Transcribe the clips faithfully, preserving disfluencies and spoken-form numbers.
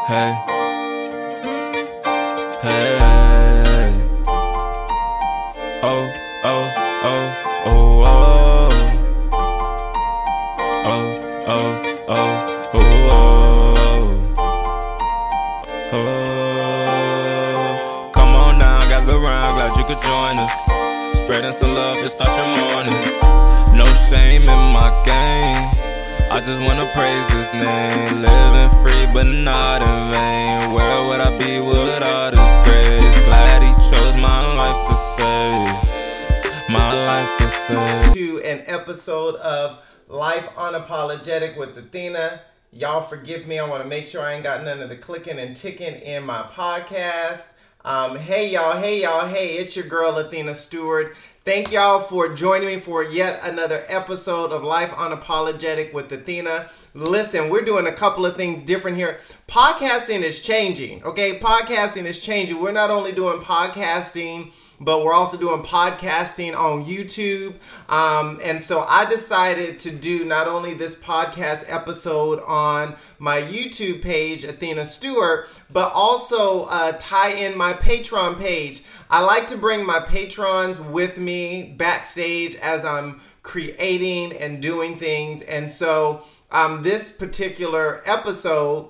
Hey, hey, oh, oh, oh, oh, oh, oh, oh, oh, oh, oh. Come on now, gather round, glad you could join us. Spreading some love to start your morning. No shame in my game. I just wanna praise His name. Living free but not in vain. Where would I be without His grace? Glad He chose my life to save. My life to save. To an episode of Life Unapologetic with Athena. Y'all forgive me. I want to make sure I ain't got none of the clicking and ticking in my podcast. Um, hey y'all, hey y'all, hey, it's your girl Athena Stewart. Thank y'all for joining me for yet another episode of Life Unapologetic with Athena. Listen, we're doing a couple of things different here. Podcasting is changing, okay? Podcasting is changing. We're not only doing podcasting, but we're also doing podcasting on YouTube. Um, and so I decided to do not only this podcast episode on my YouTube page, Athena Stewart, but also uh, tie in my Patreon page. I like to bring my patrons with me backstage as I'm creating and doing things. And so um, this particular episode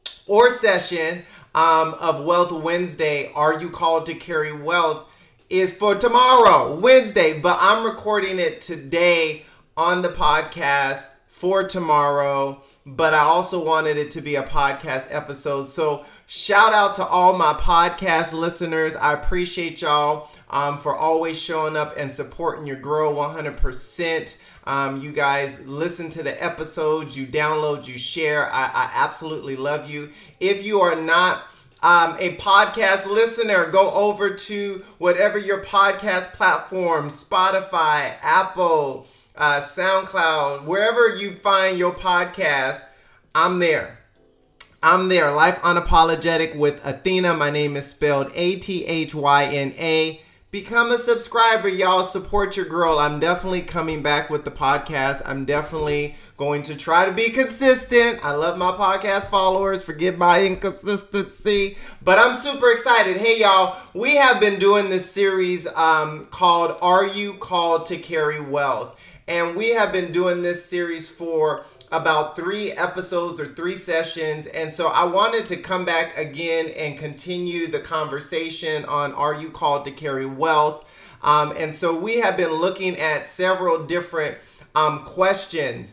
or session um, of Wealth Wednesday, Are You Called to Carry Wealth, is for tomorrow, Wednesday, but I'm recording it today on the podcast for tomorrow, but I also wanted it to be a podcast episode. So shout out to all my podcast listeners. I appreciate y'all um, for always showing up and supporting your girl one hundred percent. Um, you guys listen to the episodes, you download, you share. I, I absolutely love you. If you are not Um, a podcast listener, go over to whatever your podcast platform, Spotify, Apple, uh, SoundCloud, wherever you find your podcast, I'm there. I'm there. Life Unapologetic with Athena. My name is spelled A T H Y N A. Become a subscriber, y'all. Support your girl. I'm definitely coming back with the podcast. I'm definitely going to try to be consistent. I love my podcast followers. Forgive my inconsistency. But I'm super excited. Hey, y'all. We have been doing this series um, called Are You Called to Carry Wealth? And we have been doing this series for about three episodes or three sessions. And so I wanted to come back again and continue the conversation on Are You Called to Carry Wealth? Um, and so we have been looking at several different um, questions.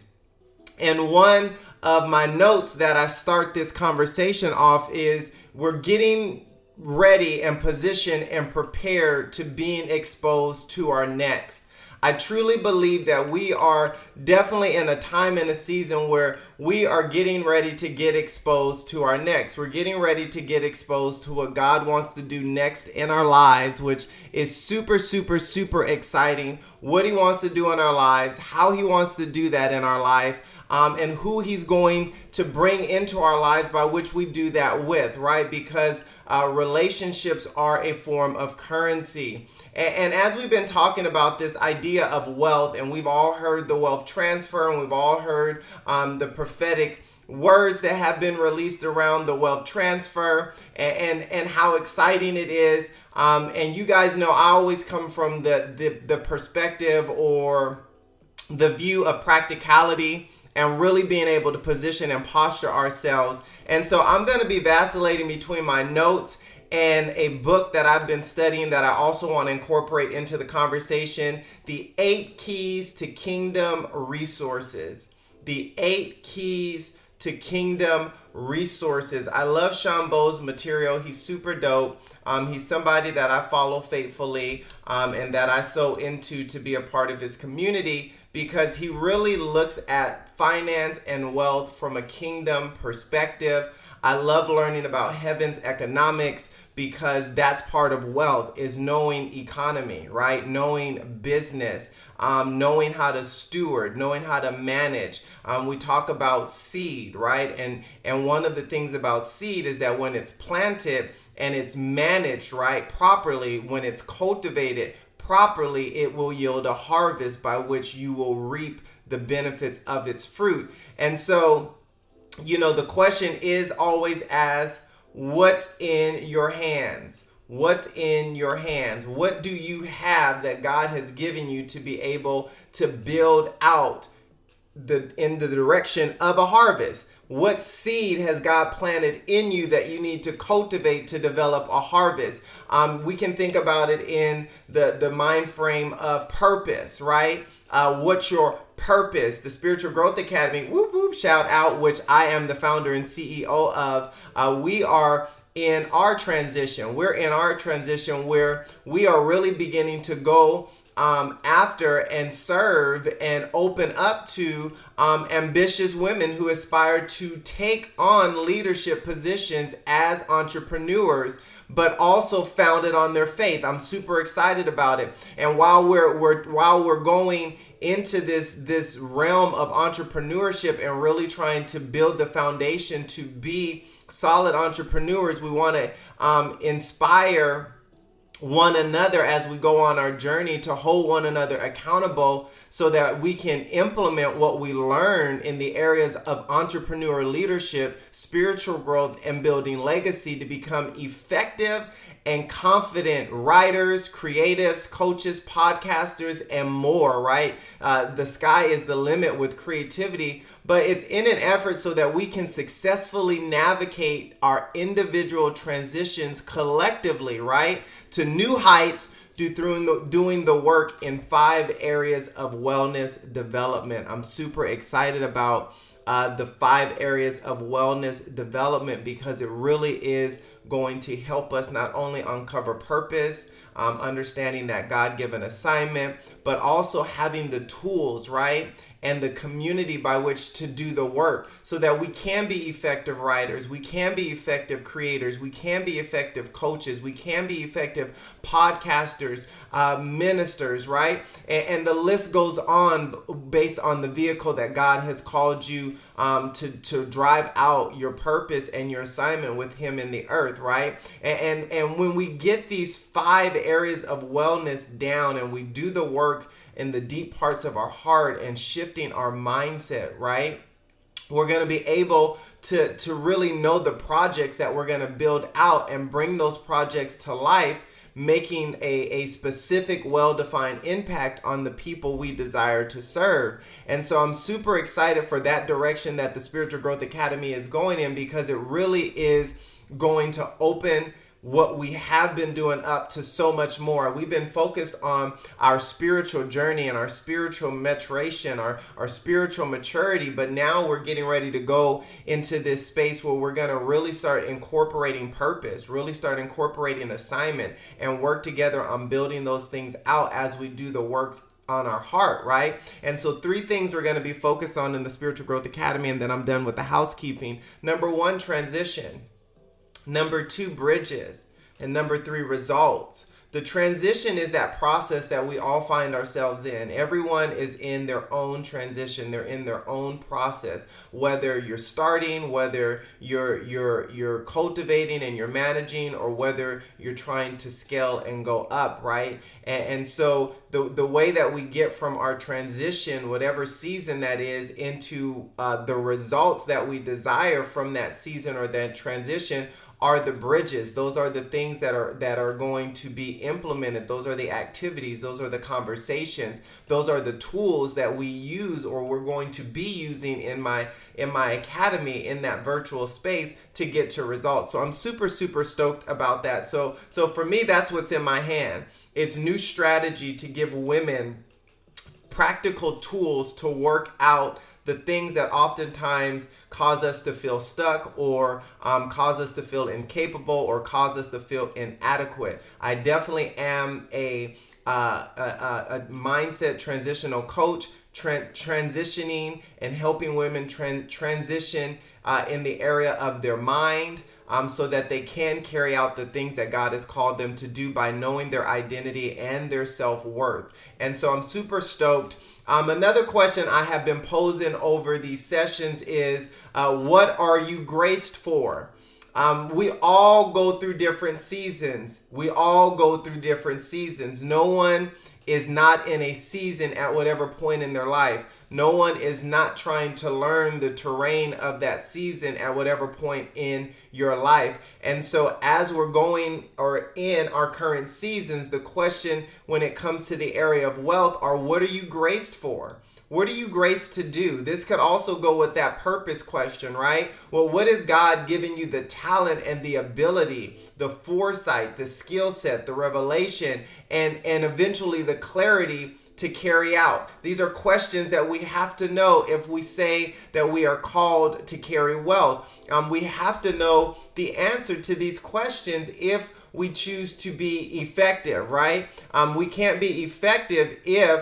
And one of my notes that I start this conversation off is we're getting ready and positioned and prepared to being exposed to our next. I truly believe that we are definitely in a time and a season where we are getting ready to get exposed to our next. We're getting ready to get exposed to what God wants to do next in our lives, which is super, super, super exciting. What He wants to do in our lives, how He wants to do that in our life, um, and who He's going to bring into our lives by which we do that with, right? Because uh, relationships are a form of currency. And as we've been talking about this idea of wealth, and we've all heard the wealth transfer, and we've all heard um, the prophetic words that have been released around the wealth transfer, and and, and how exciting it is. Um, and you guys know I always come from the, the, the perspective or the view of practicality and really being able to position and posture ourselves. And so I'm going to be vacillating between my notes and a book that I've been studying that I also want to incorporate into the conversation, The Eight Keys to Kingdom Resources. The Eight Keys to Kingdom Resources. I love Sean Bowes' material. He's super dope. Um, he's somebody that I follow faithfully um, and that I so into to be a part of his community because he really looks at finance and wealth from a kingdom perspective. I love learning about heaven's economics because that's part of wealth, is knowing economy, right? Knowing business, um, knowing how to steward, knowing how to manage. Um, we talk about seed, right? And, and one of the things about seed is that when it's planted and it's managed, right, properly, when it's cultivated properly, it will yield a harvest by which you will reap the benefits of its fruit. And so you know, the question is always asked, what's in your hands? What's in your hands? What do you have that God has given you to be able to build out the in the direction of a harvest? What seed has God planted in you that you need to cultivate to develop a harvest? Um, we can think about it in the, the mind frame of purpose, right? Uh, what's your purpose? The Spiritual Growth Academy, whoop, whoop, shout out, which I am the founder and C E O of. Uh, we are in our transition. We're in our transition where we are really beginning to go Um, after and serve and open up to um, ambitious women who aspire to take on leadership positions as entrepreneurs, but also founded on their faith. I'm super excited about it. And while we're, we're while we're going into this this realm of entrepreneurship and really trying to build the foundation to be solid entrepreneurs, we want to um, inspire one another as we go on our journey to hold one another accountable so that we can implement what we learn in the areas of entrepreneur leadership, spiritual growth, and building legacy to become effective and confident writers, creatives, coaches, podcasters, and more, right? Uh, the sky is the limit with creativity, but it's in an effort so that we can successfully navigate our individual transitions collectively, right? To new heights do through the, doing the work in five areas of wellness development. I'm super excited about uh, the five areas of wellness development because it really is going to help us not only uncover purpose, um, understanding that God-given assignment, but also having the tools, right? And the community by which to do the work so that we can be effective writers, we can be effective creators, we can be effective coaches, we can be effective podcasters, uh, ministers, right? And, and the list goes on based on the vehicle that God has called you um, to, to drive out your purpose and your assignment with Him in the earth, right? And, and, and when we get these five areas of wellness down and we do the work in the deep parts of our heart and shifting our mindset, right? We're going to be able to, to really know the projects that we're going to build out and bring those projects to life, making a, a specific, well-defined impact on the people we desire to serve. And so I'm super excited for that direction that the Spiritual Growth Academy is going in because it really is going to open what we have been doing up to so much more. We've been focused on our spiritual journey and our spiritual maturation, our, our spiritual maturity, but now we're getting ready to go into this space where we're going to really start incorporating purpose, really start incorporating assignment, and work together on building those things out as we do the works on our heart, right? And so three things we're going to be focused on in the Spiritual Growth Academy, and then I'm done with the housekeeping. Number one, transition. Number two, bridges. And number three, results. The transition is that process that we all find ourselves in. Everyone is in their own transition. They're in their own process. Whether you're starting, whether you're you're you're cultivating and you're managing, or whether you're trying to scale and go up, right? And, and so the the way that we get from our transition, whatever season that is, into uh, the results that we desire from that season or that transition are the bridges. Those are the things that are that are going to be implemented. Those are the activities. Those are the conversations. Those are the tools that we use or we're going to be using in my in my academy in that virtual space to get to results. So I'm super, super stoked about that. So so for me, that's what's in my hand. It's new strategy to give women practical tools to work out the things that oftentimes cause us to feel stuck or um, cause us to feel incapable or cause us to feel inadequate. I definitely am a, uh, a, a mindset transitional coach, tra- transitioning and helping women tran- transition uh, in the area of their mind, Um, so that they can carry out the things that God has called them to do by knowing their identity and their self-worth. And so I'm super stoked. Um, another question I have been posing over these sessions is, uh, what are you graced for? Um, we all go through different seasons. We all go through different seasons. No one is not in a season at whatever point in their life. No one is not trying to learn the terrain of that season at whatever point in your life. And so as we're going or in our current seasons, the question when it comes to the area of wealth are, what are you graced for? What are you graced to do? This could also go with that purpose question, right? Well, what is God giving you the talent and the ability, the foresight, the skill set, the revelation, and, and eventually the clarity to carry out? These are questions that we have to know if we say that we are called to carry wealth. Um, we have to know the answer to these questions if we choose to be effective, right? Um, we can't be effective if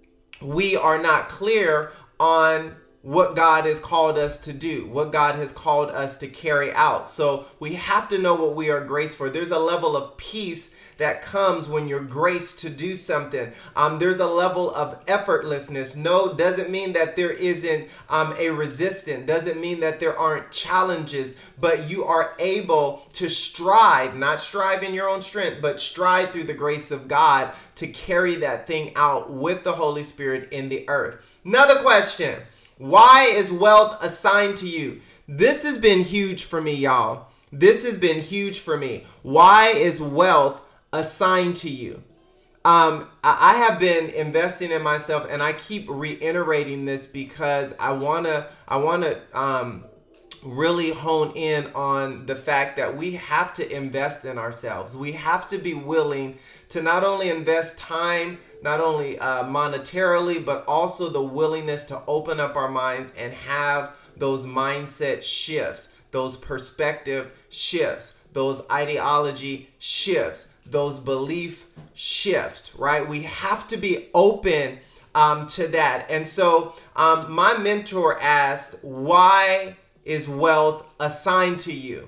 we are not clear on what God has called us to do, what God has called us to carry out. So we have to know what we are graced for. There's a level of peace that comes when you're graced to do something. Um, there's a level of effortlessness. No, doesn't mean that there isn't um, a resistance. Doesn't mean that there aren't challenges, but you are able to strive, not strive in your own strength, but strive through the grace of God to carry that thing out with the Holy Spirit in the earth. Another question. Why is wealth assigned to you? This has been huge for me, y'all. This has been huge for me. Why is wealth assigned to you? Um, I have been investing in myself, and I keep reiterating this because I wanna, I wanna um, really hone in on the fact that we have to invest in ourselves. We have to be willing to not only invest time, not only uh, monetarily, but also the willingness to open up our minds and have those mindset shifts, those perspective shifts, those ideology shifts, those belief shifts, right? We have to be open um, to that. And so um, my mentor asked, why is wealth assigned to you?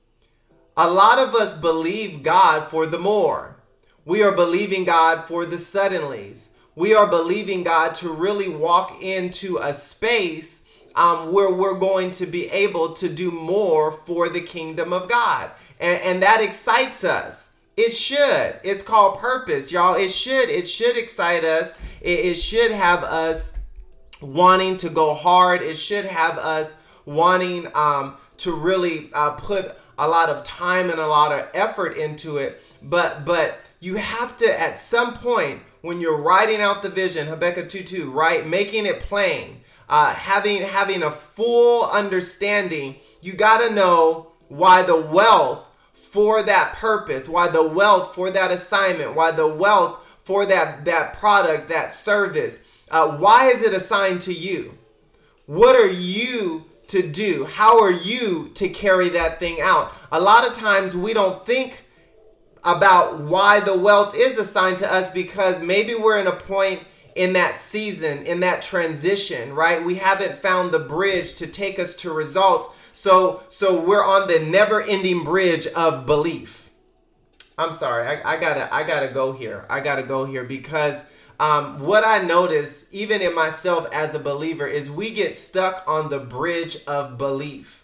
A lot of us believe God for the more. We are believing God for the suddenlies. We are believing God to really walk into a space um, where we're going to be able to do more for the kingdom of God. And, and that excites us. It should. It's called purpose, y'all. It should. It should excite us. It, it should have us wanting to go hard. It should have us wanting um, to really uh, put a lot of time and a lot of effort into it. But but you have to, at some point, when you're writing out the vision, Habakkuk two two, right, making it plain, uh, having having a full understanding, you got to know why the wealth for that purpose, why the wealth for that assignment, why the wealth for that, that product, that service, uh, why is it assigned to you? What are you to do? How are you to carry that thing out? A lot of times we don't think about why the wealth is assigned to us because maybe we're in a point in that season, in that transition, right? We haven't found the bridge to take us to results. So, so we're on the never-ending bridge of belief. I'm sorry, I, I gotta, I gotta go here. I gotta go here because um, what I notice, even in myself as a believer, is we get stuck on the bridge of belief,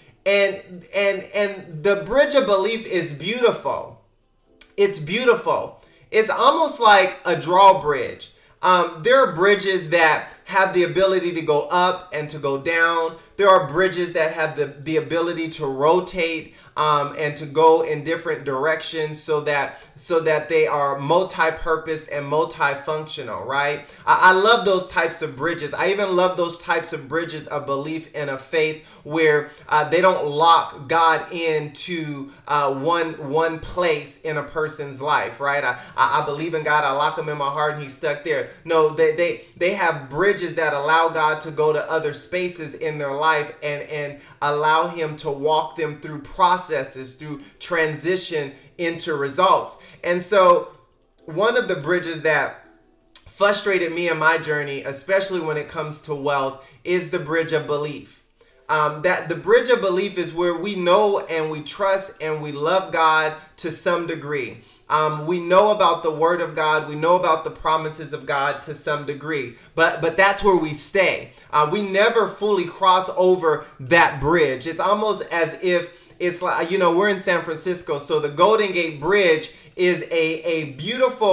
and and and the bridge of belief is beautiful. It's beautiful. It's almost like a drawbridge. Um, there are bridges that have the ability to go up and to go down. There are bridges that have the, the ability to rotate um, and to go in different directions so that so that they are multi-purpose and multifunctional, right? I, I love those types of bridges. I even love those types of bridges of belief and of faith where uh, they don't lock God into uh, one one place in a person's life, right? I, I, I believe in God. I lock him in my heart and he's stuck there. No, they they they have bridges that allow God to go to other spaces in their life and and allow him to walk them through processes, through transition into results. And so one of the bridges that frustrated me in my journey, especially when it comes to wealth, is the bridge of belief. Um, that the bridge of belief is where we know and we trust and we love God to some degree. Um, we know about the word of God. We know about the promises of God to some degree, but but that's where we stay. Uh, we never fully cross over that bridge. It's almost as if it's like, you know, we're in San Francisco, so the Golden Gate Bridge is a, a beautiful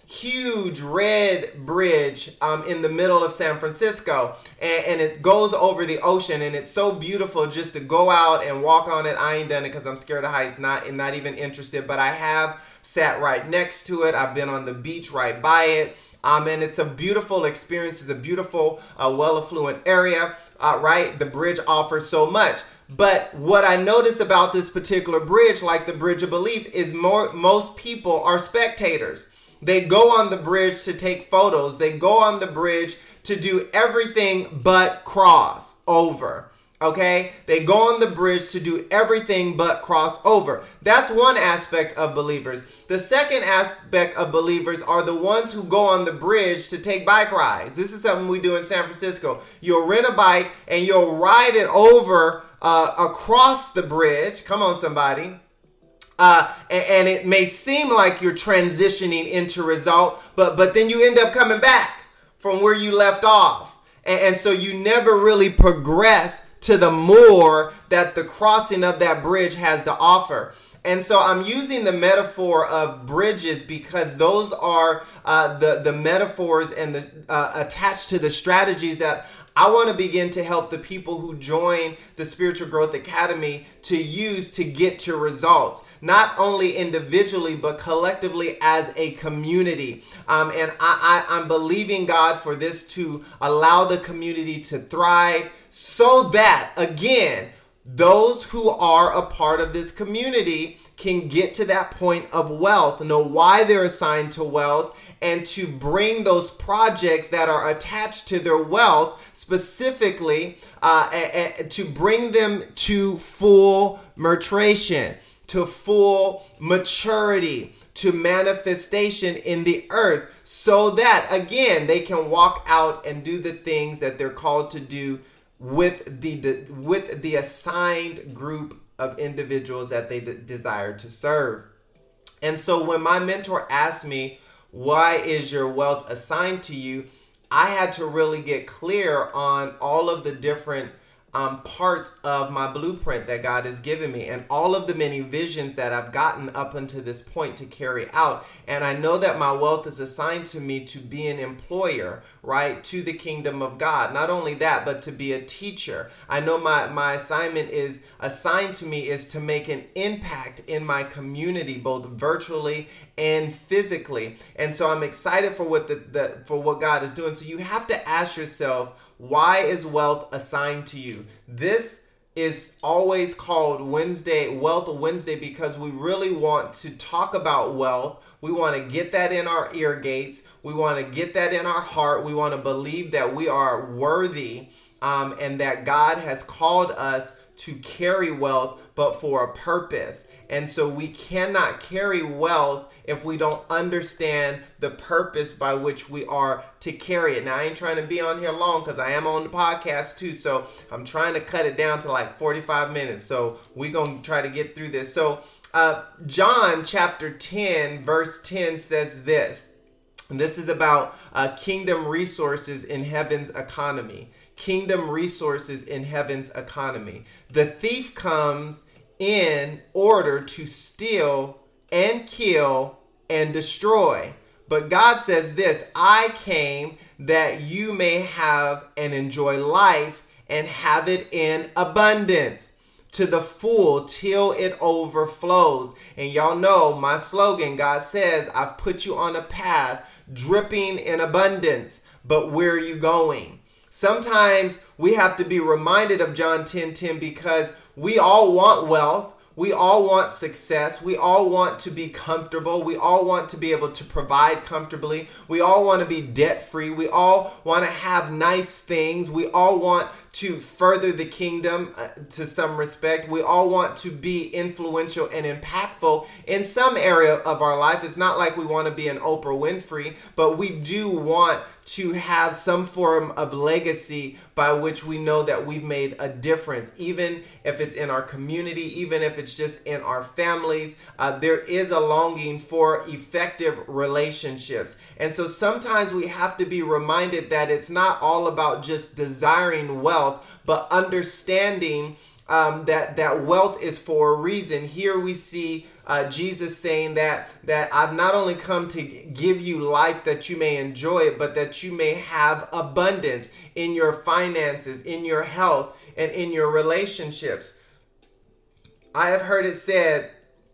huge red bridge um, in the middle of San Francisco, and, and it goes over the ocean, and it's so beautiful just to go out and walk on it. I ain't done it because I'm scared of heights, not, not even interested, but I have sat right next to it. I've been on the beach right by it, um, and it's a beautiful experience. It's a beautiful, uh, well-affluent area, uh, right? The bridge offers so much. But what I noticed about this particular bridge, like the Bridge of Belief, is more most people are spectators. They go on the bridge to take photos. They go on the bridge to do everything but cross over. Okay? They go on the bridge to do everything but cross over. That's one aspect of believers. The second aspect of believers are the ones who go on the bridge to take bike rides. This is something we do in San Francisco. You'll rent a bike and you'll ride it over uh, across the bridge. Come on, somebody. Uh, and, and it may seem like you're transitioning into result, but, but then you end up coming back from where you left off. And, and so you never really progress to the more that the crossing of that bridge has to offer. And so I'm using the metaphor of bridges because those are uh, the, the metaphors and the uh, attached to the strategies that I want to begin to help the people who join the Spiritual Growth Academy to use to get to results. Not only individually, but collectively as a community. Um, and I, I, I'm believing God for this to allow the community to thrive so that, again, those who are a part of this community can get to that point of wealth, know why they're assigned to wealth, and to bring those projects that are attached to their wealth specifically uh, a, a, to bring them to full maturation, to full maturity, to manifestation in the earth, so that, again, they can walk out and do the things that they're called to do with the, the with the assigned group of individuals that they de- desire to serve. And so when my mentor asked me, why is your wealth assigned to you? I had to really get clear on all of the different um, parts of my blueprint that God has given me and all of the many visions that I've gotten up until this point to carry out. And I know that my wealth is assigned to me to be an employer, right, to the kingdom of God. Not only that, but to be a teacher. I know my, my assignment is assigned to me is to make an impact in my community, both virtually and physically. And so I'm excited for what the, the for what God is doing. So you have to ask yourself, why is wealth assigned to you? This is always called Wednesday, Wealth Wednesday, because we really want to talk about wealth. We want to get that in our ear gates. We want to get that in our heart. We want to believe that we are worthy um, and that God has called us to carry wealth, but for a purpose. And so we cannot carry wealth if we don't understand the purpose by which we are to carry it. Now, I ain't trying to be on here long because I am on the podcast too. So I'm trying to cut it down to like forty-five minutes. So we're going to try to get through this. So uh, John chapter ten, verse ten says this. And this is about uh, kingdom resources in heaven's economy. Kingdom resources in heaven's economy. The thief comes in order to steal and kill and destroy. But God says this, I came that you may have and enjoy life and have it in abundance to the full till it overflows. And y'all know my slogan, God says, I've put you on a path dripping in abundance, but where are you going? Sometimes we have to be reminded of John ten ten because we all want wealth. We all want success. We all want to be comfortable. We all want to be able to provide comfortably. We all want to be debt-free. We all want to have nice things. We all want to further the kingdom uh, to some respect. We all want to be influential and impactful in some area of our life. It's not like we want to be an Oprah Winfrey, but we do want to have some form of legacy by which we know that we've made a difference, even if it's in our community, even if it's just in our families. Uh, there is a longing for effective relationships. And so sometimes we have to be reminded that it's not all about just desiring wealth, but understanding um, that, that wealth is for a reason. Here we see uh, Jesus saying that, that I've not only come to give you life that you may enjoy it, but that you may have abundance in your finances, in your health, and in your relationships. I have heard it said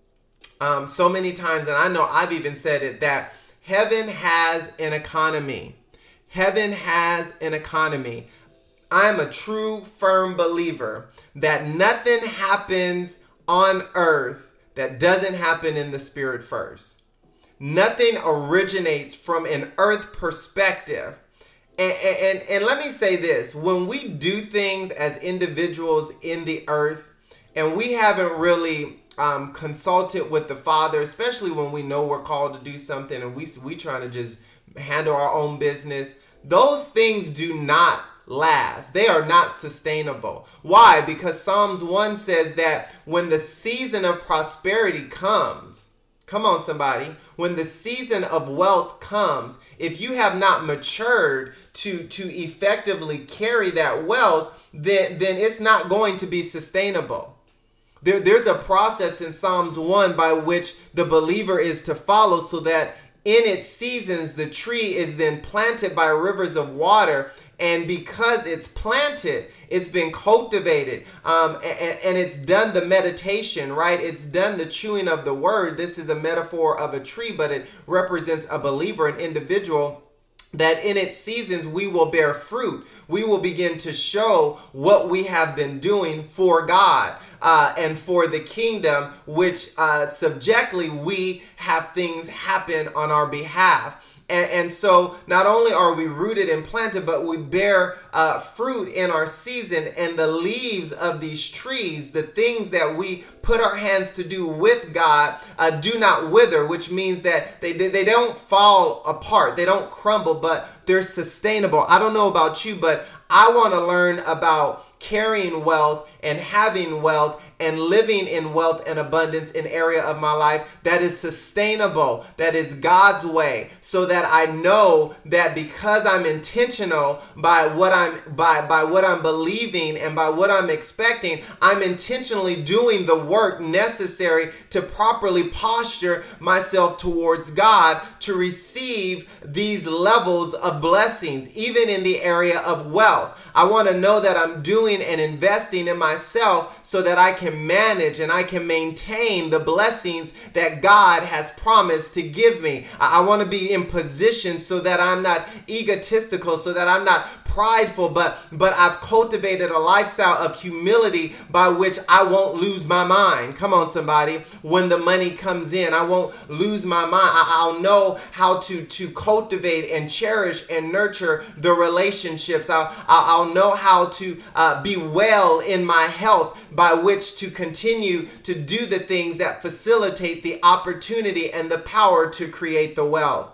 um, so many times, and I know I've even said it, that heaven has an economy. Heaven has an economy. I am a true, firm believer that nothing happens on earth that doesn't happen in the spirit first. Nothing originates from an earth perspective. And, and, and let me say this, when we do things as individuals in the earth, and we haven't really um, consulted with the Father, especially when we know we're called to do something and we we trying to just handle our own business, those things do not last. They are not sustainable. Why? Because Psalms one says that when the season of prosperity comes, come on somebody, when the season of wealth comes, if you have not matured to, to effectively carry that wealth, then, then it's not going to be sustainable. There, there's a process in Psalms one by which the believer is to follow so that in its seasons, the tree is then planted by rivers of water. And because it's planted, it's been cultivated, um, and, and it's done the meditation, right? It's done the chewing of the word. This is a metaphor of a tree, but it represents a believer, an individual, that in its seasons we will bear fruit. We will begin to show what we have been doing for God. Uh, and for the kingdom, which uh, subjectively we have things happen on our behalf. And, and so not only are we rooted and planted, but we bear uh, fruit in our season. And the leaves of these trees, the things that we put our hands to do with God, uh, do not wither, which means that they, they don't fall apart. They don't crumble, but they're sustainable. I don't know about you, but I want to learn about carrying wealth and having wealth and living in wealth and abundance in area of my life that is sustainable, that is God's way, so that I know that because I'm intentional by what I'm by by what I'm believing and by what I'm expecting, I'm intentionally doing the work necessary to properly posture myself towards God to receive these levels of blessings, even in the area of wealth. I want to know that I'm doing and investing in myself so that I can manage and I can maintain the blessings that God has promised to give me. I, I want to be in position so that I'm not egotistical, so that I'm not prideful, but but I've cultivated a lifestyle of humility by which I won't lose my mind. Come on, somebody. When the money comes in, I won't lose my mind. I, I'll know how to, to cultivate and cherish and nurture the relationships. I'll, I'll know how to uh, be well in my health by which to continue to do the things that facilitate the opportunity and the power to create the wealth.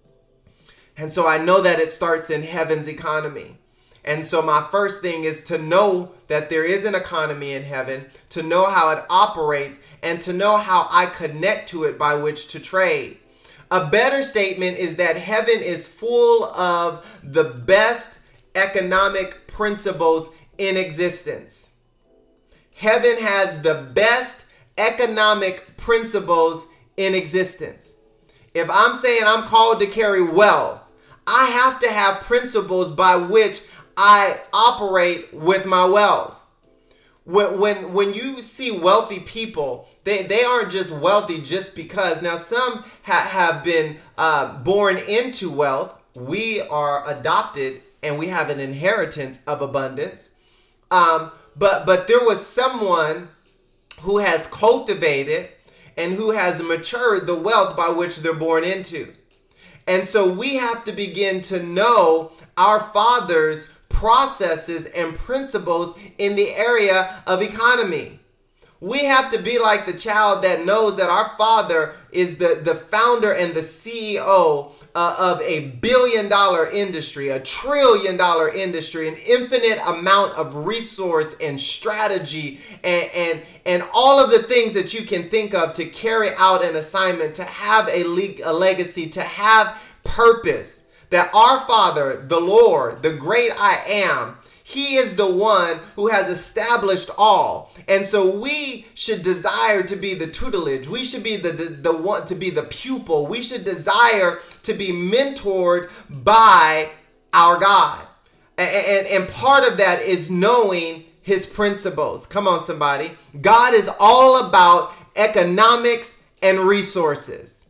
And so I know that it starts in heaven's economy. And so my first thing is to know that there is an economy in heaven, to know how it operates, and to know how I connect to it by which to trade. A better statement is that heaven is full of the best economic principles in existence. Heaven has the best economic principles in existence. If I'm saying I'm called to carry wealth, I have to have principles by which I operate with my wealth. When, when, when you see wealthy people, they, they aren't just wealthy just because. Now, some ha- have been uh, born into wealth. We are adopted and we have an inheritance of abundance. Um, but, but there was someone who has cultivated and who has matured the wealth by which they're born into. And so we have to begin to know our Father's processes and principles in the area of economy. We have to be like the child that knows that our Father is the, the founder and the C E O uh, of a billion dollar industry, a trillion dollar industry, an infinite amount of resource and strategy and, and, and all of the things that you can think of to carry out an assignment, to have a, le- a legacy, to have purpose. That our Father, the Lord, the great I am, He is the one who has established all. And so we should desire to be the tutelage. We should be the, the, the one to be the pupil. We should desire to be mentored by our God. And, and, and part of that is knowing his principles. Come on, somebody. God is all about economics and resources.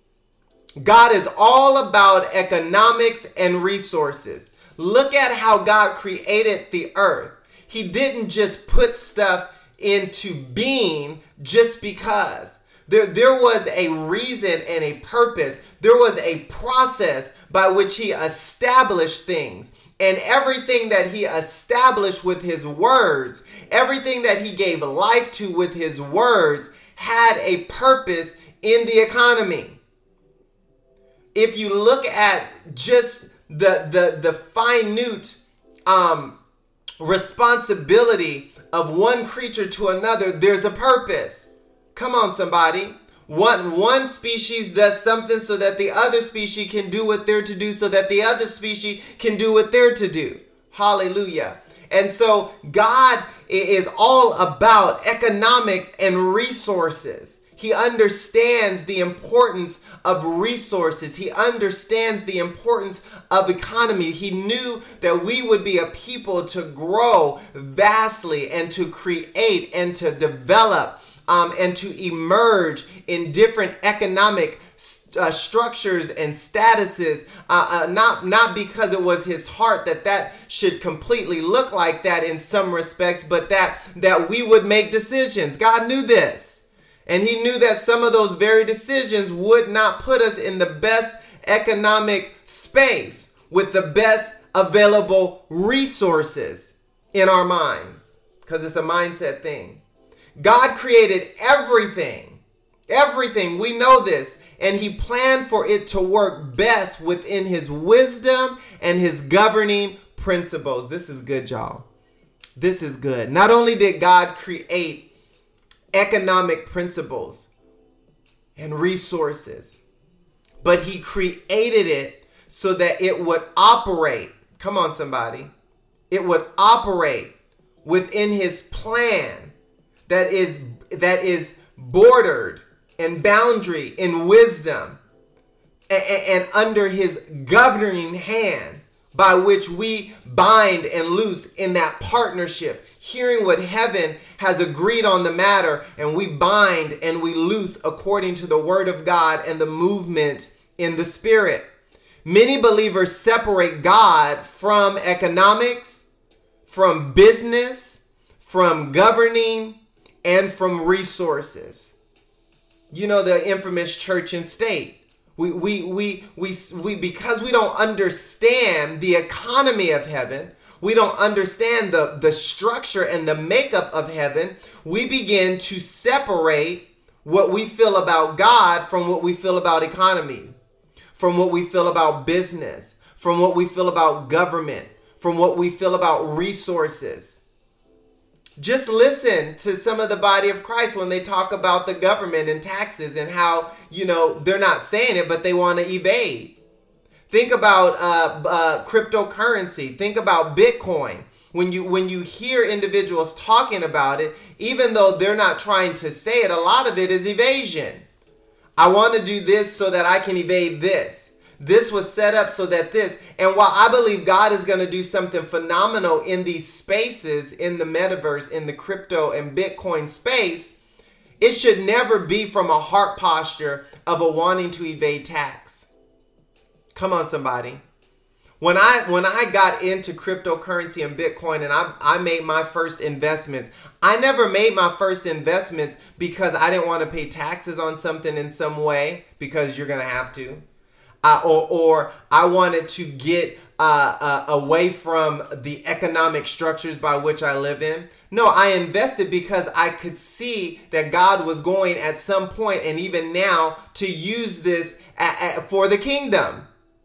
God is all about economics and resources. Look at how God created the earth. He didn't just put stuff into being just because. There, there was a reason and a purpose. There was a process by which he established things. And everything that he established with his words, everything that he gave life to with his words, had a purpose in the economy. If you look at just the the the minute um, responsibility of one creature to another, there's a purpose. Come on, somebody. One, one species does something so that the other species can do what they're to do, so that the other species can do what they're to do. Hallelujah. And so God is all about economics and resources. He understands the importance of resources. He understands the importance of economy. He knew that we would be a people to grow vastly and to create and to develop um, and to emerge in different economic uh, structures and statuses. Uh, uh, not, not because it was his heart that that should completely look like that in some respects, but that, that we would make decisions. God knew this. And he knew that some of those very decisions would not put us in the best economic space with the best available resources in our minds, because it's a mindset thing. God created everything, everything. We know this. And he planned for it to work best within his wisdom and his governing principles. This is good, y'all. This is good. Not only did God create economic principles and resources, but he created it so that it would operate. Come on, somebody. It would operate within his plan that is that is bordered and boundary in wisdom and, and under his governing hand, by which we bind and loose in that partnership, hearing what heaven has agreed on the matter, and we bind and we loose according to the word of God and the movement in the spirit. Many believers separate God from economics, from business, from governing, and from resources. You know, the infamous church and state. We, we, we, we, we, because we don't understand the economy of heaven, we don't understand the, the structure and the makeup of heaven, we begin to separate what we feel about God from what we feel about economy, from what we feel about business, from what we feel about government, from what we feel about resources. Just listen to some of the body of Christ when they talk about the government and taxes and how, you know, they're not saying it, but they want to evade. Think about uh, uh, cryptocurrency. Think about Bitcoin. When you when you hear individuals talking about it, even though they're not trying to say it, a lot of it is evasion. I want to do this so that I can evade this. This was set up so that this. And while I believe God is going to do something phenomenal in these spaces, in the metaverse, in the crypto and Bitcoin space, it should never be from a heart posture of a wanting to evade tax. Come on, somebody. When I when I got into cryptocurrency and Bitcoin and I, I made my first investments, I never made my first investments because I didn't want to pay taxes on something in some way, because you're going to have to. Uh, or, or I wanted to get uh, uh, away from the economic structures by which I live in. No, I invested because I could see that God was going at some point, and even now, to use this a, a, for the kingdom.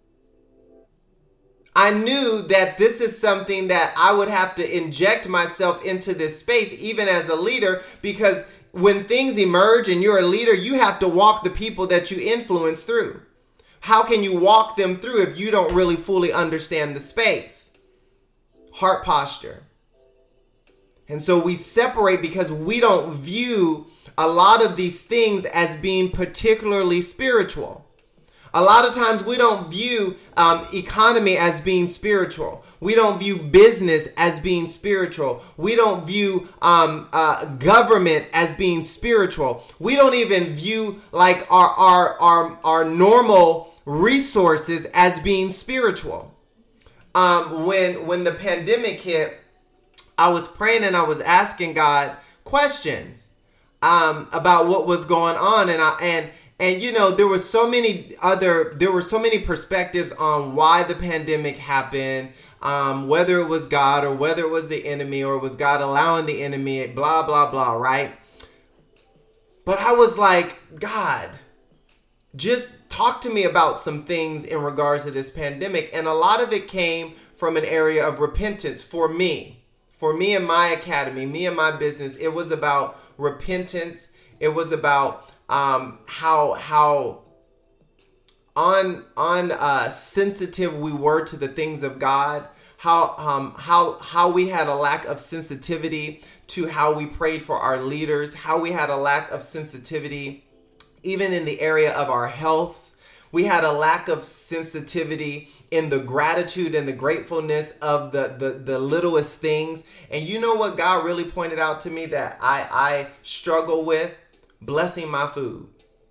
I knew that this is something that I would have to inject myself into this space, even as a leader, because when things emerge and you're a leader, you have to walk the people that you influence through. How can you walk them through if you don't really fully understand the space? heart posture. And so we separate because we don't view a lot of these things as being particularly spiritual. A lot of times we don't view um, economy as being spiritual. We don't view business as being spiritual. We don't view um, uh, government as being spiritual. We don't even view like our, our, our, our normal resources as being spiritual. Um, when, when the pandemic hit, I was praying and I was asking God questions um, about what was going on. And I, and, And, you know, there were so many other, there were so many perspectives on why the pandemic happened, um, whether it was God or whether it was the enemy or was God allowing the enemy, blah, blah, blah, right? But I was like, God, just talk to me about some things in regards to this pandemic. And a lot of it came from an area of repentance for me, for me and my academy, me and my business. It was about repentance. It was about Um, how how on on uh, sensitive we were to the things of God, how um how how we had a lack of sensitivity to how we prayed for our leaders, how we had a lack of sensitivity even in the area of our healths. We had a lack of sensitivity in the gratitude and the gratefulness of the, the, the littlest things. And you know what God really pointed out to me that I, I struggle with? Blessing my food.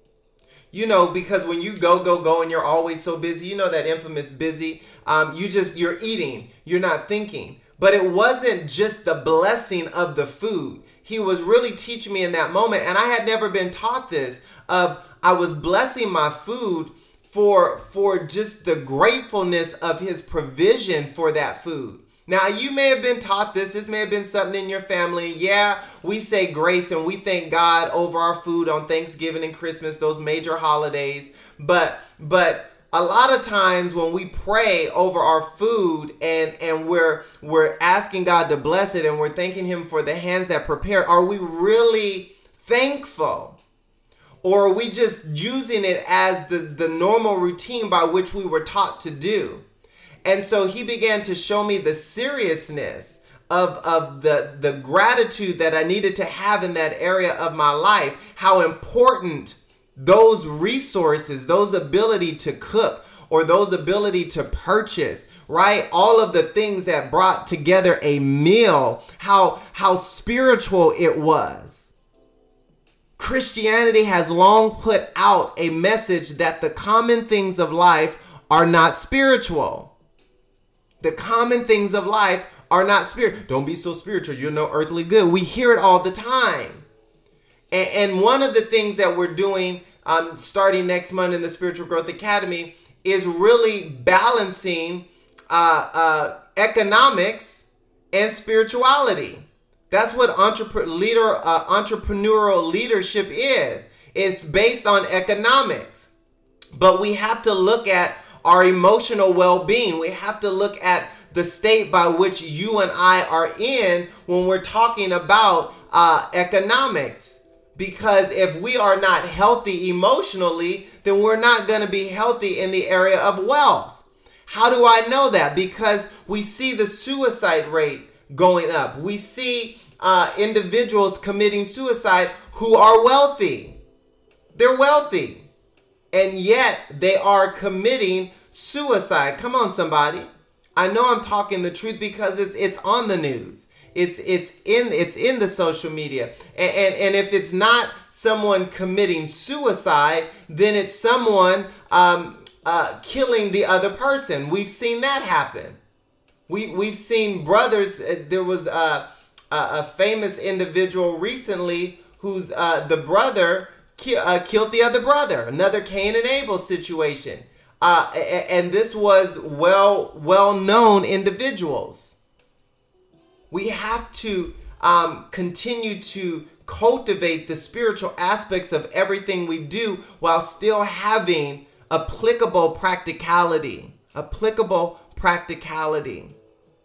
You know, because when you go, go, go, and you're always so busy, you know that infamous busy, um, you just, you're eating, you're not thinking. But it wasn't just the blessing of the food. He was really teaching me in that moment, and I had never been taught this, of I was blessing my food for, for just the gratefulness of his provision for that food. Now, you may have been taught this. This may have been something in your family. Yeah, we say grace and we thank God over our food on Thanksgiving and Christmas, those major holidays. But but a lot of times when we pray over our food and, and we're we're asking God to bless it and we're thanking him for the hands that prepared, are we really thankful? Or are we just using it as the, the normal routine by which we were taught to do? And so he began to show me the seriousness of, of the, the gratitude that I needed to have in that area of my life, how important those resources, those ability to cook or those ability to purchase, right? All of the things that brought together a meal, how, how spiritual it was. Christianity has long put out a message that the common things of life are not spiritual. The common things of life are not spiritual. Don't be so spiritual. You're no earthly good. We hear it all the time. And, and one of the things that we're doing um, starting next month in the Spiritual Growth Academy is really balancing uh, uh, economics and spirituality. That's what entrepre- leader, uh, entrepreneurial leadership is. It's based on economics. But we have to look at our emotional well-being. We have to look at the state by which you and I are in when we're talking about uh, economics. Because if we are not healthy emotionally, then we're not going to be healthy in the area of wealth. How do I know that? Because we see the suicide rate going up. We see uh, individuals committing suicide who are wealthy. They're wealthy. And yet they are committing suicide. Come on, somebody. I know I'm talking the truth because it's it's on the news. It's it's in it's in the social media. And, and, and if it's not someone committing suicide, then it's someone um, uh, killing the other person. We've seen that happen. We, we've seen brothers. Uh, there was uh, a, a famous individual recently who's uh, the brother ki- uh, killed the other brother. Another Cain and Abel situation. Uh, and this was well, well-known individuals. We have to um, continue to cultivate the spiritual aspects of everything we do while still having applicable practicality. Applicable practicality.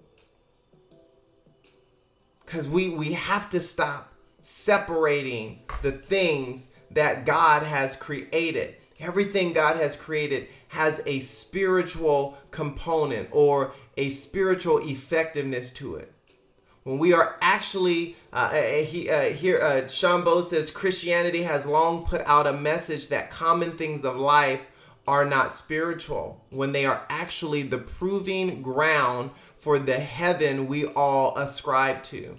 Because we, we have to stop separating the things that God has created. Everything God has created has a spiritual component or a spiritual effectiveness to it. When we are actually, uh, he, uh, here, uh, Sean Bowe says, Christianity has long put out a message that common things of life are not spiritual, when they are actually the proving ground for the heaven we all ascribe to.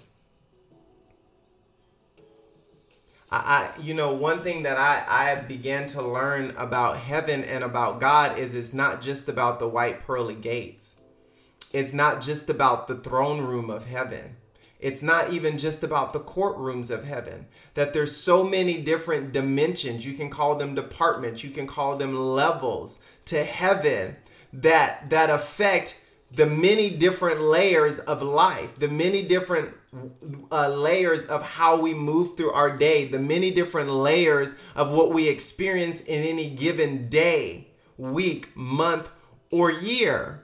I, I you know, one thing that I, I began to learn about heaven and about God is it's not just about the white pearly gates. It's not just about the throne room of heaven. It's not even just about the courtrooms of heaven. That there's so many different dimensions. You can call them departments. You can call them levels to heaven that that affect the many different layers of life, the many different uh, layers of how we move through our day, the many different layers of what we experience in any given day, week, month, or year.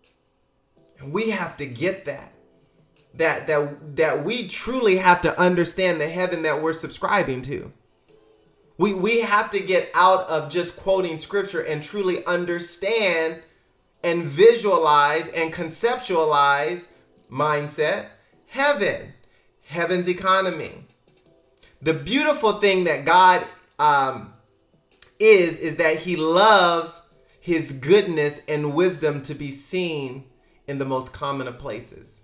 We have to get that. That, that, that we truly have to understand the heaven that we're subscribing to. We, we have to get out of just quoting scripture and truly understand and visualize and conceptualize mindset, heaven, heaven's economy. The beautiful thing that God um, is, is that he loves his goodness and wisdom to be seen in the most common of places.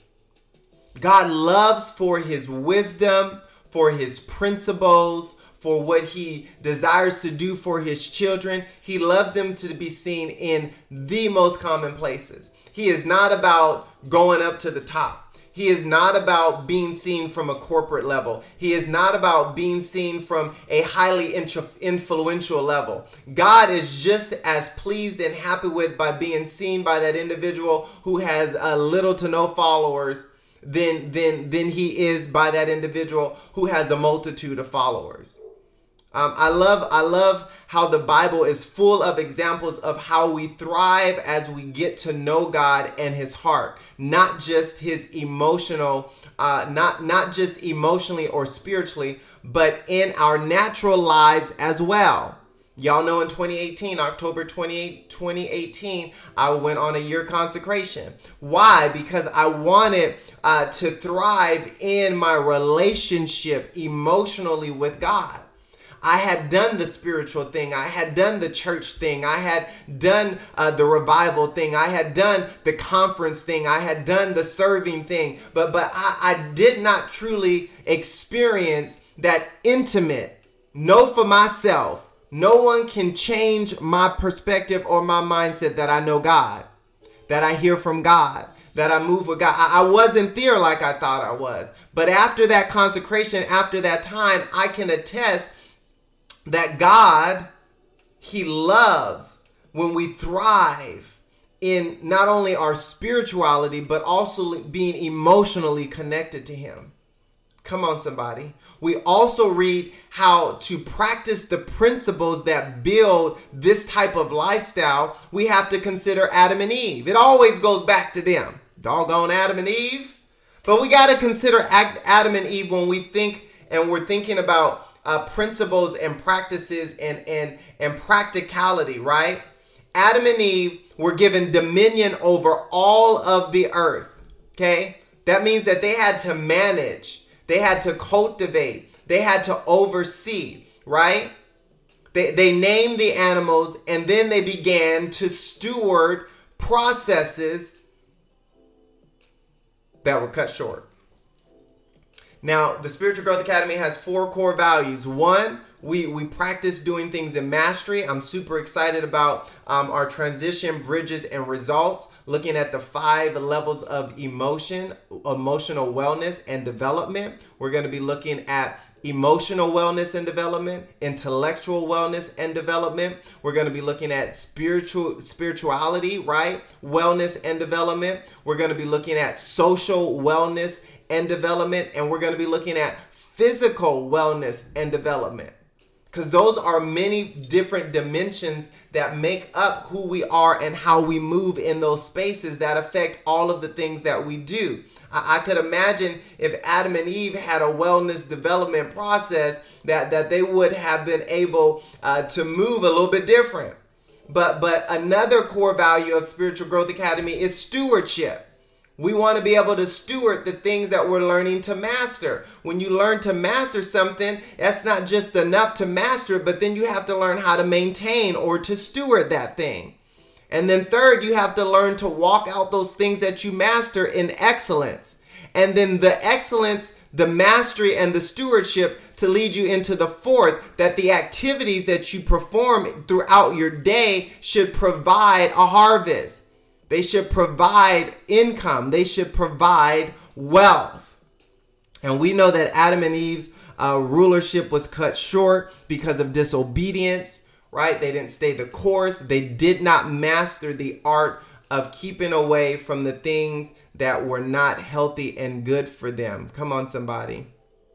God loves for his wisdom, for his principles, for what he desires to do for his children. He loves them to be seen in the most common places. He is not about going up to the top. He is not about being seen from a corporate level. He is not about being seen from a highly influential level. God is just as pleased and happy with by being seen by that individual who has a little to no followers than, than, than he is by that individual who has a multitude of followers. Um, I love I love how the Bible is full of examples of how we thrive as we get to know God and his heart, not just his emotional, uh, not, not just emotionally or spiritually, but in our natural lives as well. Y'all know in twenty eighteen, October twenty-eighth, twenty eighteen, I went on a year consecration. Why? Because I wanted uh, to thrive in my relationship emotionally with God. I had done the spiritual thing. I had done the church thing. I had done uh, the revival thing. I had done the conference thing. I had done the serving thing. But but I, I did not truly experience that intimate, know for myself. No one can change my perspective or my mindset that I know God, that I hear from God, that I move with God. I, I wasn't there like I thought I was. But after that consecration, after that time, I can attest that God, he loves when we thrive in not only our spirituality, but also being emotionally connected to him. Come on, somebody. We also read how to practice the principles that build this type of lifestyle. We have to consider Adam and Eve. It always goes back to them. Doggone Adam and Eve. But we got to consider Adam and Eve when we think and we're thinking about Uh, principles and practices and, and, and practicality, right? Adam and Eve were given dominion over all of the earth, okay? That means that they had to manage, they had to cultivate, they had to oversee, right? They, they named the animals and then they began to steward processes that were cut short. Now, the Spiritual Growth Academy has four core values. One, we, we practice doing things in mastery. I'm super excited about um, our transition, bridges, and results, looking at the five levels of emotion, emotional wellness, and development. We're going to be looking at emotional wellness and development, intellectual wellness and development. We're going to be looking at spiritual spirituality, right? Wellness and development. We're going to be looking at social wellness and development, and we're going to be looking at physical wellness and development, because those are many different dimensions that make up who we are and how we move in those spaces that affect all of the things that we do. I, I could imagine if Adam and Eve had a wellness development process that, that they would have been able uh, to move a little bit different. But but another core value of Spiritual Growth Academy is stewardship. We want to be able to steward the things that we're learning to master. When you learn to master something, that's not just enough to master it, but then you have to learn how to maintain or to steward that thing. And then third, you have to learn to walk out those things that you master in excellence. And then the excellence, the mastery, and the stewardship to lead you into the fourth, that the activities that you perform throughout your day should provide a harvest. They should provide income. They should provide wealth. And we know that Adam and Eve's uh, rulership was cut short because of disobedience, right? They didn't stay the course. They did not master the art of keeping away from the things that were not healthy and good for them. Come on, somebody.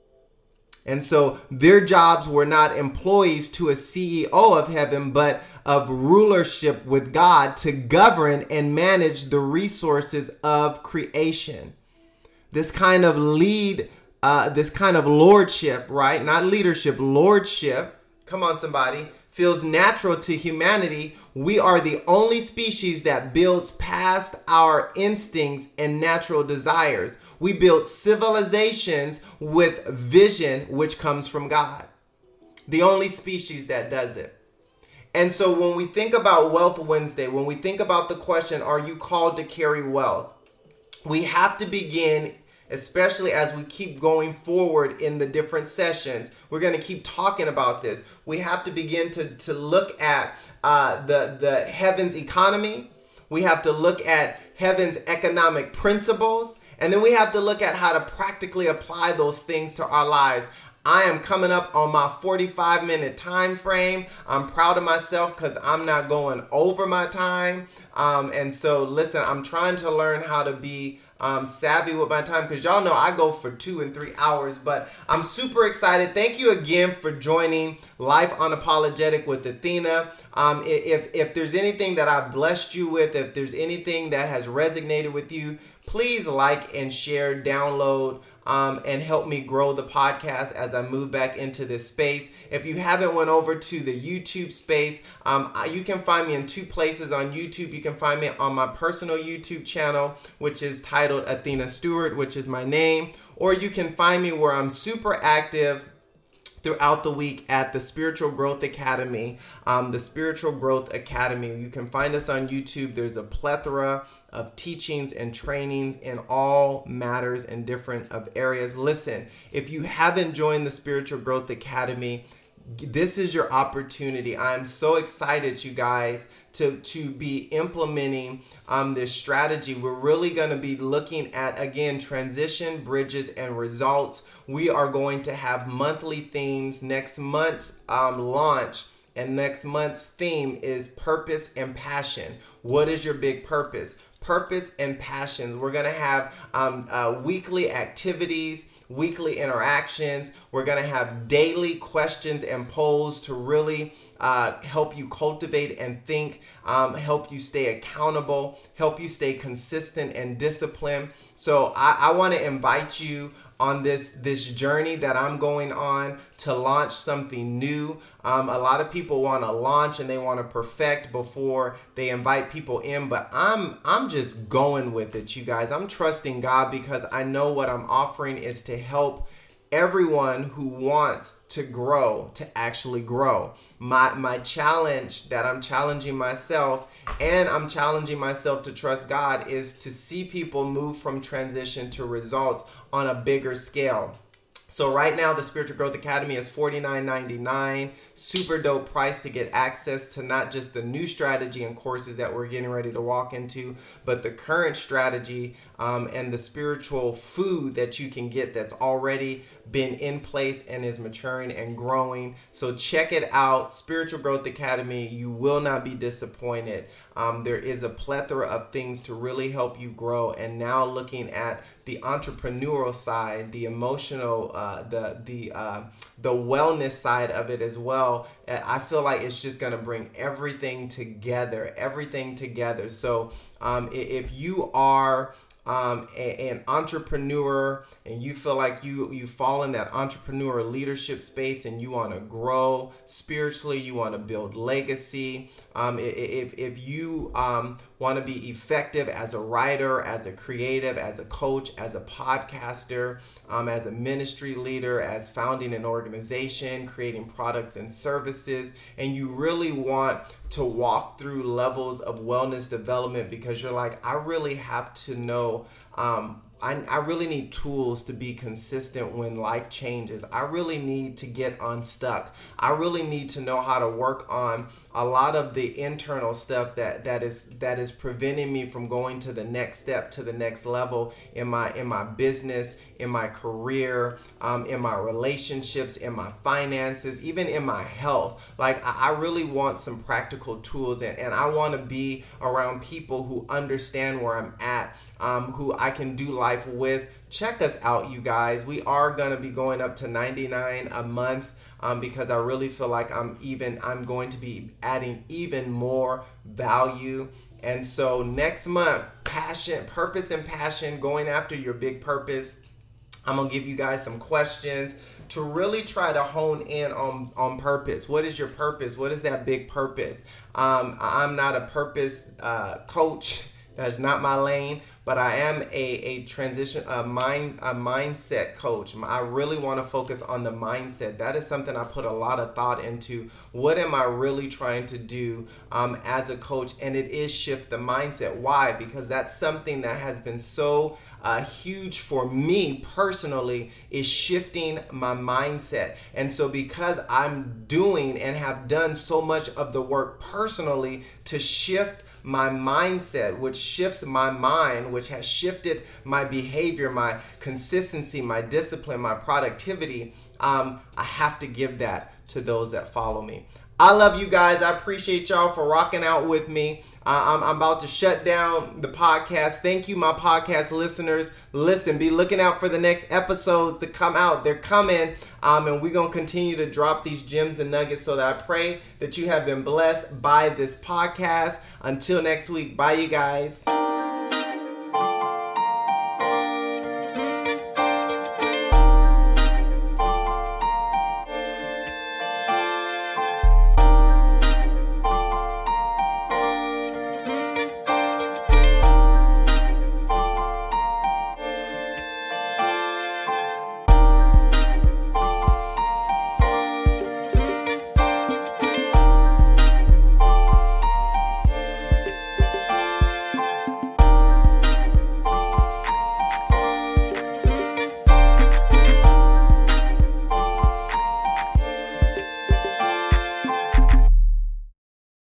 And so their jobs were not employees to a C E O of heaven, but of rulership with God to govern and manage the resources of creation. This kind of lead, uh, this kind of lordship, right? Not leadership, lordship. Come on, somebody. Feels natural to humanity. We are the only species that builds past our instincts and natural desires. We build civilizations with vision, which comes from God. The only species that does it. And so when we think about Wealth Wednesday, when we think about the question, are you called to carry wealth? We have to begin, especially as we keep going forward in the different sessions. We're going to keep talking about this. We have to begin to, to look at uh, the, the heaven's economy. We have to look at heaven's economic principles. And then we have to look at how to practically apply those things to our lives. I am coming up on my forty-five minute time frame. I'm proud of myself because I'm not going over my time. Um, and so, listen, I'm trying to learn how to be um, savvy with my time because y'all know I go for two and three hours. But I'm super excited. Thank you again for joining Life Unapologetic with Athena. Um, if, if there's anything that I've blessed you with, if there's anything that has resonated with you, please like and share, download, um, and help me grow the podcast as I move back into this space. If you haven't went over to the YouTube space, um, you can find me in two places on YouTube. You can find me on my personal YouTube channel, which is titled Athena Stewart, which is my name. Or you can find me where I'm super active throughout the week at the Spiritual Growth Academy, um, the Spiritual Growth Academy. You can find us on YouTube. There's a plethora of teachings and trainings in all matters and different of areas. Listen, if you haven't joined the Spiritual Growth Academy, this is your opportunity. I'm so excited, you guys, to, to be implementing um, this strategy. We're really going to be looking at, again, transition, bridges, and results. We are going to have monthly themes. Next month's um, launch and next month's theme is purpose and passion. What is your big purpose? Purpose and passions. We're going to have um, uh, weekly activities, weekly interactions. We're going to have daily questions and polls to really uh, help you cultivate and think, um, help you stay accountable, help you stay consistent and disciplined. So I, I want to invite you on this this journey that I'm going on to launch something new. Um, a lot of people want to launch and they want to perfect before they invite people in, but I'm I'm just going with it, you guys. I'm trusting God because I know what I'm offering is to help everyone who wants to grow to actually grow. My my challenge that I'm challenging myself, and I'm challenging myself to trust God, is to see people move from transition to results on a bigger scale. So right now, the Spiritual Growth Academy is forty-nine ninety-nine. Super dope price to get access to not just the new strategy and courses that we're getting ready to walk into, but the current strategy um, and the spiritual food that you can get that's already been in place and is maturing and growing. So check it out, Spiritual Growth Academy. You will not be disappointed. Um, there is a plethora of things to really help you grow. And now looking at the entrepreneurial side, the emotional, uh, the the uh, the wellness side of it as well. I feel like it's just going to bring everything together, everything together. So um, if you are um, a, an entrepreneur and you feel like you, you fall in that entrepreneur leadership space and you want to grow spiritually, you want to build legacy, um, if, if you um, want to be effective as a writer, as a creative, as a coach, as a podcaster, um, as a ministry leader, as founding an organization, creating products and services, and you really want to walk through levels of wellness development because you're like, I really have to know, um, I, I really need tools to be consistent when life changes. I really need to get unstuck. I really need to know how to work on a lot of the internal stuff that, that is that is preventing me from going to the next step, to the next level in my in my business, in my career, um, in my relationships, in my finances, even in my health. Like I, I really want some practical tools, and, and I want to be around people who understand where I'm at, um, who I can do life with. Check us out, you guys. We are going to be going up to ninety-nine a month. Um, because I really feel like I'm even I'm going to be adding even more value. And so next month, passion, purpose and passion, going after your big purpose. I'm gonna give you guys some questions to really try to hone in on, on purpose. What is your purpose? What is that big purpose? Um, I'm not a purpose uh, coach. That's not my lane, but I am a, a transition, a mind, a mindset coach. I really want to focus on the mindset. That is something I put a lot of thought into. What am I really trying to do um, as a coach? And it is shift the mindset. Why? Because that's something that has been so uh, huge for me personally, is shifting my mindset. And so because I'm doing and have done so much of the work personally to shift my mindset, which shifts my mind, which has shifted my behavior, my consistency, my discipline, my productivity, um, I have to give that to those that follow me. I love you guys. I appreciate y'all for rocking out with me. Uh, I'm, I'm about to shut down the podcast. Thank you, my podcast listeners. Listen, be looking out for the next episodes to come out. They're coming, um, and we're going to continue to drop these gems and nuggets, so that I pray that you have been blessed by this podcast. Until next week, bye, you guys.